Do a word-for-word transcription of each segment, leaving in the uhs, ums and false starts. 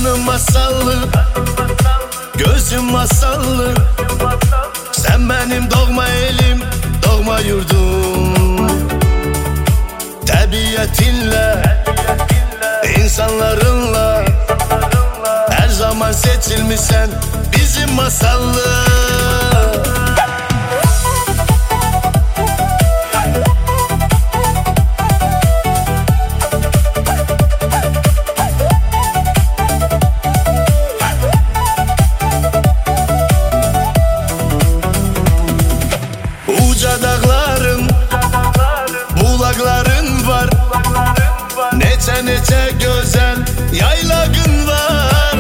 Kanım masallı, gözüm masallı. Sen benim doğma elim, doğma yurdum. Tabiatinle, insanlarınla her zaman seçilmişsen bizim masallı. Uca dağların, bulakların var. Neçe neçe güzel yaylagın var.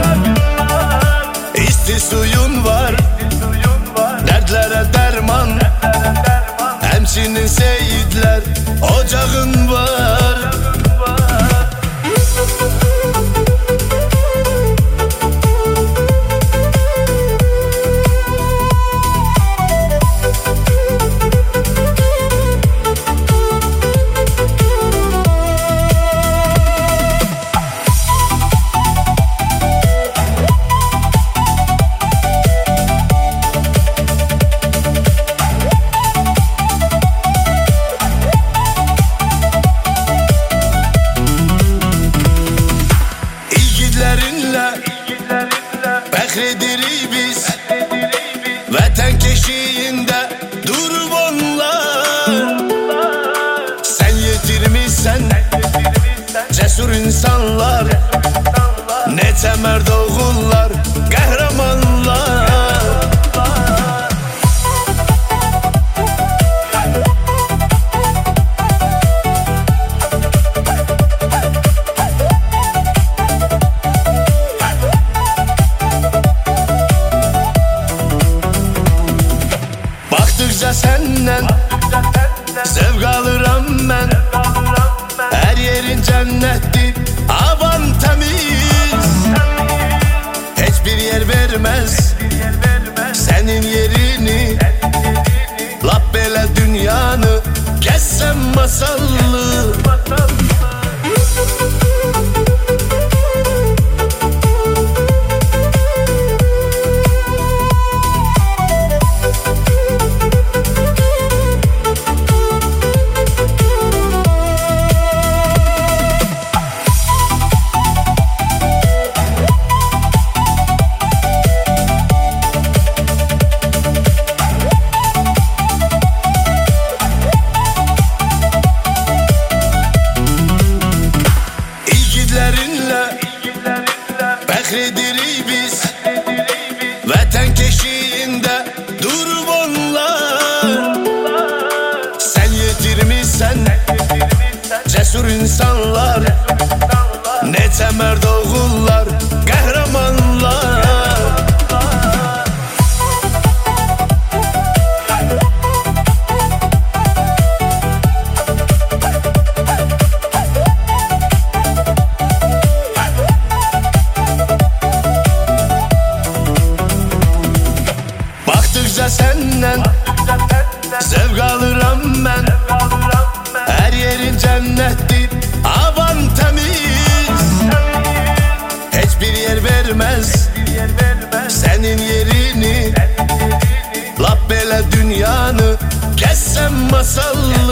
İsti suyun var, dertlere derman. Hemşinin seyitler ocağın var. Bekrediri biz vatan keşiğinde durup onlar. Sen yetirmişsen cesur insanlar, ne temerde oğullar, kahramanlar. Baktıkça senden zevk alırım ben. Her yerin cennettir, havan temiz. Hiçbir yer vermez senin yerini. Lap bele dünyanı gezsem masallı. Bekrediri biz vatan keşiğinde durup onlar. Sen yetirmişsen cesur insanlar, ne temerde oğullar, kahramanlar. Baktıkça senden zevk alırım ben. Her yerin cennettir, havan temiz. Hiçbir yer vermez senin yerini. Lap bele dünyanı gezsem masallı.